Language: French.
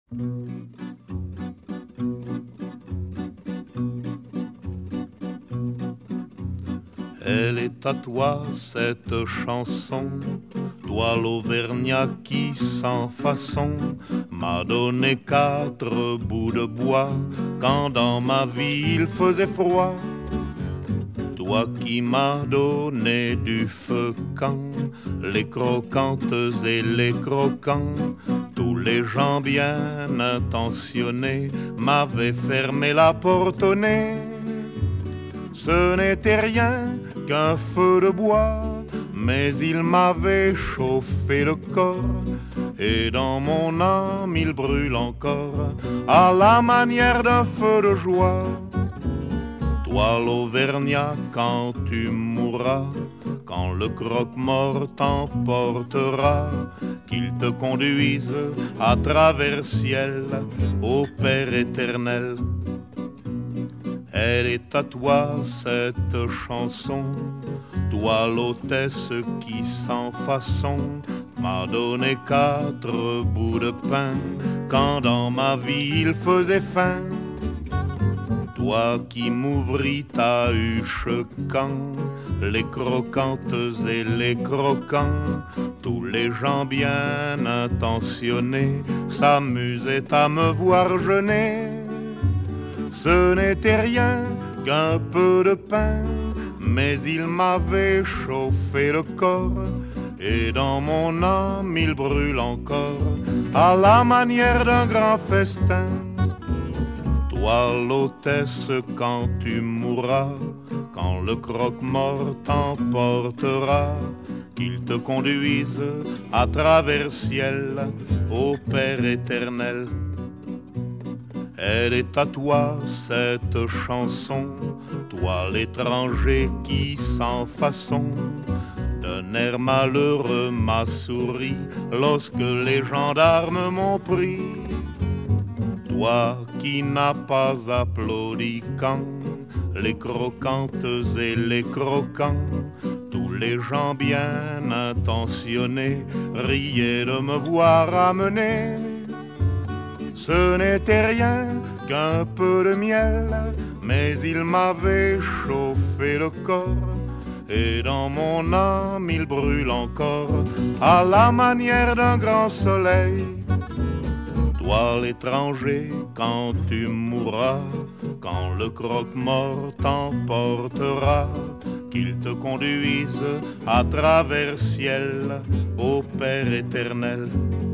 Elle est à toi cette chanson, toi l'Auvergnat qui sans façon m'a donné 4 bouts de bois quand dans ma vie il faisait froid. Toi qui m'as donné du feu quand les croquantes et les croquants, tous les gens bien intentionnés m'avaient fermé la porte au nez. Ce n'était rien qu'un feu de bois, mais il m'avait chauffé le corps, et dans mon âme il brûle encore, à la manière d'un feu de joie. Toi l'Auvergnat, quand tu mourras, quand le croque-mort t'emportera, qu'il te conduise à travers ciel au Père éternel. Elle est à toi cette chanson, toi l'hôtesse qui sans façon m'a donné 4 bouts de pain quand dans ma vie il faisait faim. Toi qui m'ouvris ta huche quand les croquantes et les croquants, tous les gens bien intentionnés s'amusaient à me voir jeûner. Ce n'était rien qu'un peu de pain, mais il m'avait chauffé le corps, et dans mon âme il brûle encore, à la manière d'un grand festin. Toi l'hôtesse, quand tu mourras, quand le croque-mort t'emportera, qu'il te conduise à travers ciel au Père éternel. Elle est à toi cette chanson, toi l'étranger qui sans façon d'un air malheureux m'a souri lorsque les gendarmes m'ont pris. Toi qui n'as pas applaudi quand les croquantes et les croquants, tous les gens bien intentionnés riaient de me voir amener. Ce n'était rien qu'un peu de miel, mais il m'avait chauffé le corps, et dans mon âme il brûle encore, à la manière d'un grand soleil. Toi l'étranger, quand tu mourras, quand le croque-mort t'emportera, qu'il te conduise à travers ciel au Père éternel.